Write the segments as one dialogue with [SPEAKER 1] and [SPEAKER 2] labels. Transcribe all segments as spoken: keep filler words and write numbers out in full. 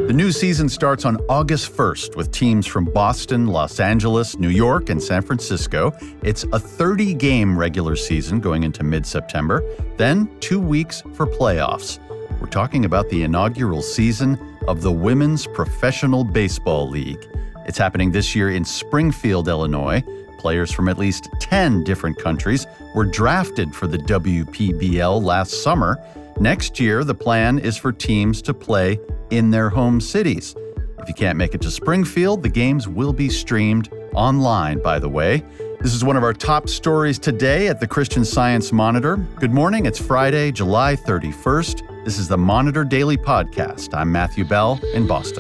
[SPEAKER 1] The new season starts on August first with teams from Boston, Los Angeles, New York, and San Francisco. It's a thirty-game regular season going into mid-September, then two weeks for playoffs. We're talking about the inaugural season of the Women's Professional Baseball League. It's happening this year in Springfield, Illinois. Players from at least ten different countries were drafted for the W P B L last summer. Next year, the plan is for teams to play in their home cities. If you can't make it to Springfield, the games will be streamed online, by the way. This is one of our top stories today at the Christian Science Monitor. Good morning. It's Friday, July thirty-first. This is the Monitor Daily Podcast. I'm Matthew Bell in Boston.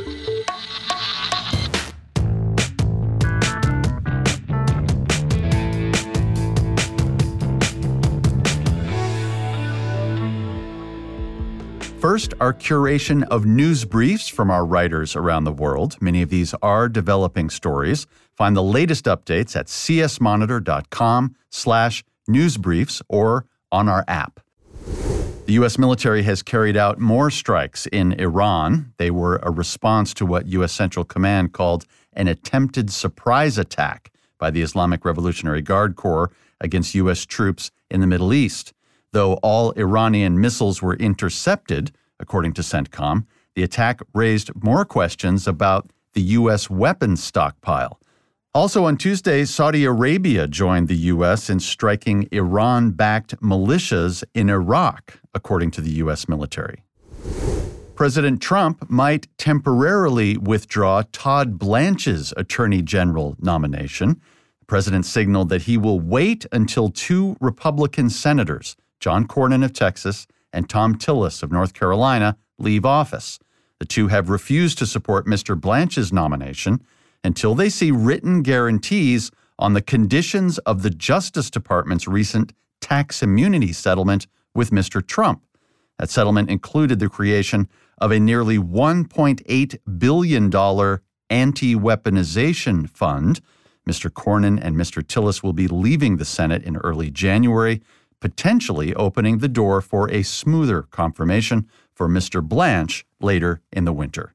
[SPEAKER 1] First, our curation of news briefs from our writers around the world. Many of these are developing stories. Find the latest updates at csmonitor.com slash newsbriefs or on our app. The U S military has carried out more strikes in Iran. They were a response to what U S Central Command called an attempted surprise attack by the Islamic Revolutionary Guard Corps against U S troops in the Middle East. Though all Iranian missiles were intercepted, according to CENTCOM, the attack raised more questions about the U S weapons stockpile. Also on Tuesday, Saudi Arabia joined the U S in striking Iran-backed militias in Iraq, according to the U S military. President Trump might temporarily withdraw Todd Blanche's Attorney General nomination. The president signaled that he will wait until two Republican senators, John Cornyn of Texas and Thom Tillis of North Carolina, leave office. The two have refused to support Mister Blanche's nomination until they see written guarantees on the conditions of the Justice Department's recent tax immunity settlement with Mister Trump. That settlement included the creation of a nearly one point eight billion dollars anti-weaponization fund. Mister Cornyn and Mister Tillis will be leaving the Senate in early January, potentially opening the door for a smoother confirmation for Mister Blanche later in the winter.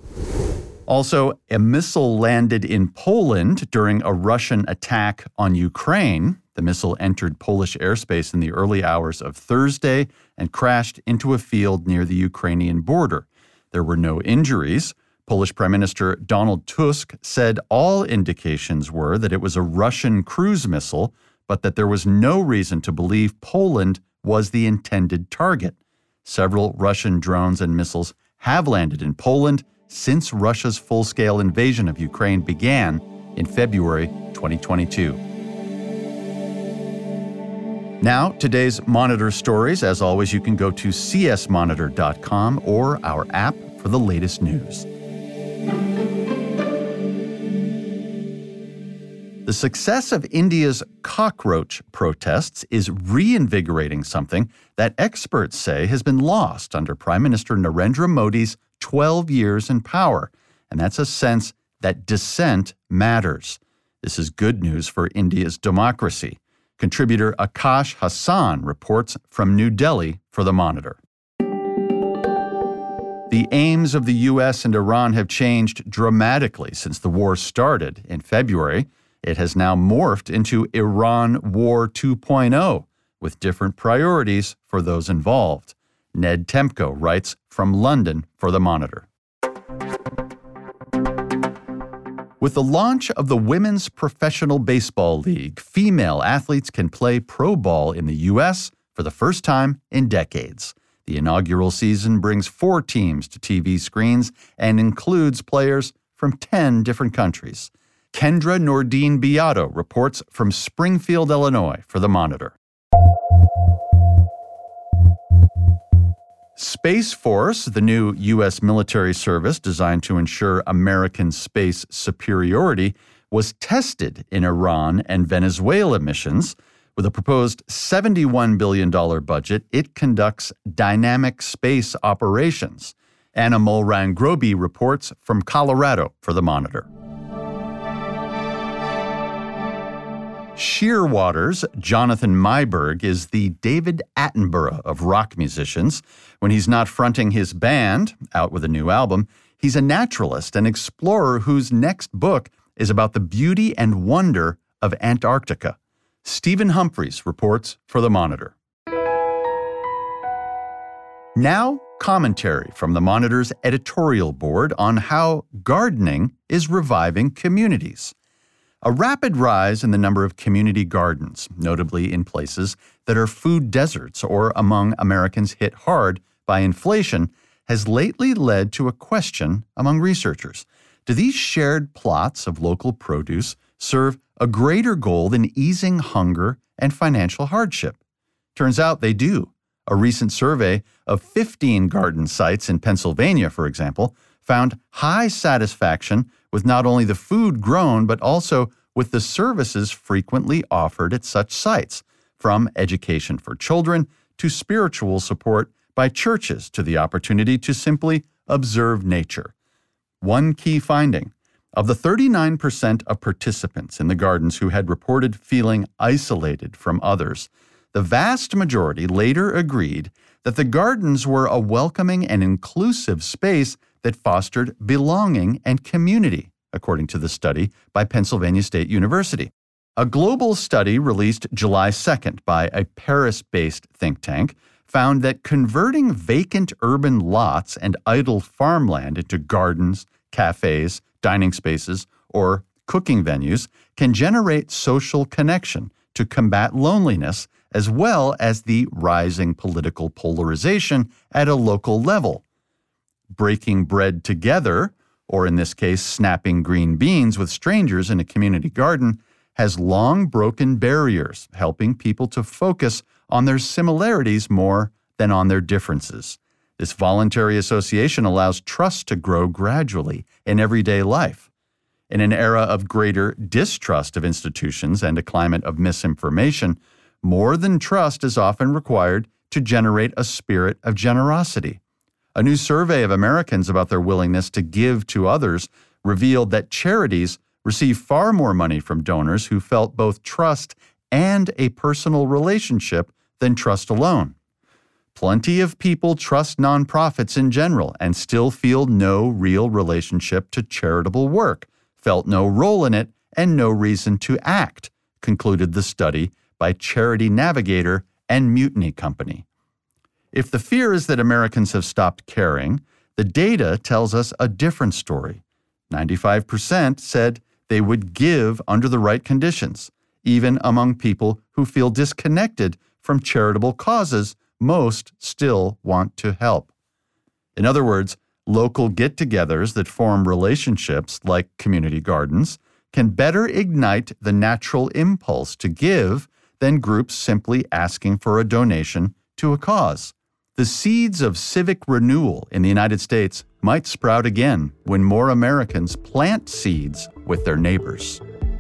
[SPEAKER 1] Also, a missile landed in Poland during a Russian attack on Ukraine. The missile entered Polish airspace in the early hours of Thursday and crashed into a field near the Ukrainian border. There were no injuries. Polish Prime Minister Donald Tusk said all indications were that it was a Russian cruise missile, but that there was no reason to believe Poland was the intended target. Several Russian drones and missiles have landed in Poland since Russia's full-scale invasion of Ukraine began in February twenty twenty-two. Now, today's Monitor stories. As always, you can go to c s monitor dot com or our app for the latest news. The success of India's cockroach protests is reinvigorating something that experts say has been lost under Prime Minister Narendra Modi's twelve years in power, and that's a sense that dissent matters. This is good news for India's democracy. Contributor Akash Hassan reports from New Delhi for The Monitor. The aims of the U S and Iran have changed dramatically since the war started in February. It has now morphed into Iran War two point oh, with different priorities for those involved. Ned Temko writes from London for The Monitor. With the launch of the Women's Professional Baseball League, female athletes can play pro ball in the U S for the first time in decades. The inaugural season brings four teams to T V screens and includes players from ten different countries. Kendra Nordine Beato reports from Springfield, Illinois for The Monitor. Space Force, the new U S military service designed to ensure American space superiority, was tested in Iran and Venezuela missions. With a proposed seventy-one billion dollars budget, it conducts dynamic space operations. Anna Mulran-Groby reports from Colorado for The Monitor. Shearwater's Jonathan Myberg is the David Attenborough of rock musicians. When he's not fronting his band, out with a new album, he's a naturalist and explorer whose next book is about the beauty and wonder of Antarctica. Stephen Humphreys reports for The Monitor. Now, commentary from The Monitor's editorial board on how gardening is reviving communities. A rapid rise in the number of community gardens, notably in places that are food deserts or among Americans hit hard by inflation, has lately led to a question among researchers. Do these shared plots of local produce serve a greater goal than easing hunger and financial hardship? Turns out they do. A recent survey of fifteen garden sites in Pennsylvania, for example, found high satisfaction with not only the food grown, but also with the services frequently offered at such sites, from education for children to spiritual support by churches to the opportunity to simply observe nature. One key finding: of the thirty-nine percent of participants in the gardens who had reported feeling isolated from others, the vast majority later agreed that the gardens were a welcoming and inclusive space that fostered belonging and community, according to the study by Pennsylvania State University. A global study released July second by a Paris-based think tank found that converting vacant urban lots and idle farmland into gardens, cafes, dining spaces, or cooking venues can generate social connection to combat loneliness, as well as the rising political polarization at a local level. Breaking bread together, or in this case, snapping green beans with strangers in a community garden, has long broken barriers, helping people to focus on their similarities more than on their differences. This voluntary association allows trust to grow gradually in everyday life. In an era of greater distrust of institutions and a climate of misinformation, more than trust is often required to generate a spirit of generosity. A new survey of Americans about their willingness to give to others revealed that charities receive far more money from donors who felt both trust and a personal relationship than trust alone. Plenty of people trust nonprofits in general and still feel no real relationship to charitable work, felt no role in it, and no reason to act, concluded the study by Charity Navigator and Mutiny Company. If the fear is that Americans have stopped caring, the data tells us a different story. ninety-five percent said they would give under the right conditions. Even among people who feel disconnected from charitable causes, most still want to help. In other words, local get-togethers that form relationships like community gardens can better ignite the natural impulse to give than groups simply asking for a donation to a cause. The seeds of civic renewal in the United States might sprout again when more Americans plant seeds with their neighbors.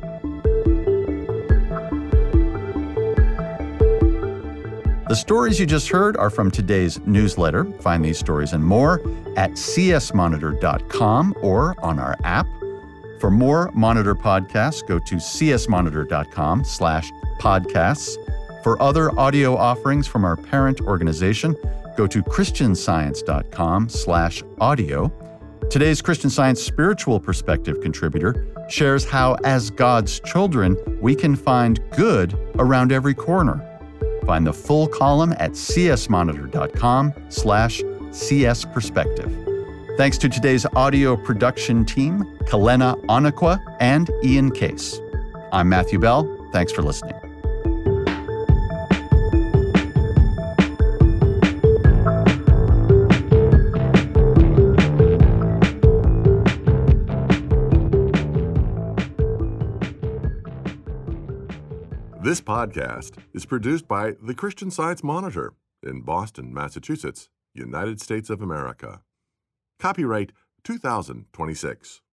[SPEAKER 1] The stories you just heard are from today's newsletter. Find these stories and more at c s monitor dot com or on our app. For more Monitor podcasts, go to c s monitor dot com slash podcasts. For other audio offerings from our parent organization, go to christian science dot com slash audio. Today's Christian Science Spiritual Perspective contributor shares how, as God's children, we can find good around every corner. Find the full column at c s monitor dot com slash c s perspective. Thanks to today's audio production team, Kalena Onakwa and Ian Case. I'm Matthew Bell. Thanks for listening.
[SPEAKER 2] This podcast is produced by the Christian Science Monitor in Boston, Massachusetts, United States of America. Copyright two thousand twenty-six.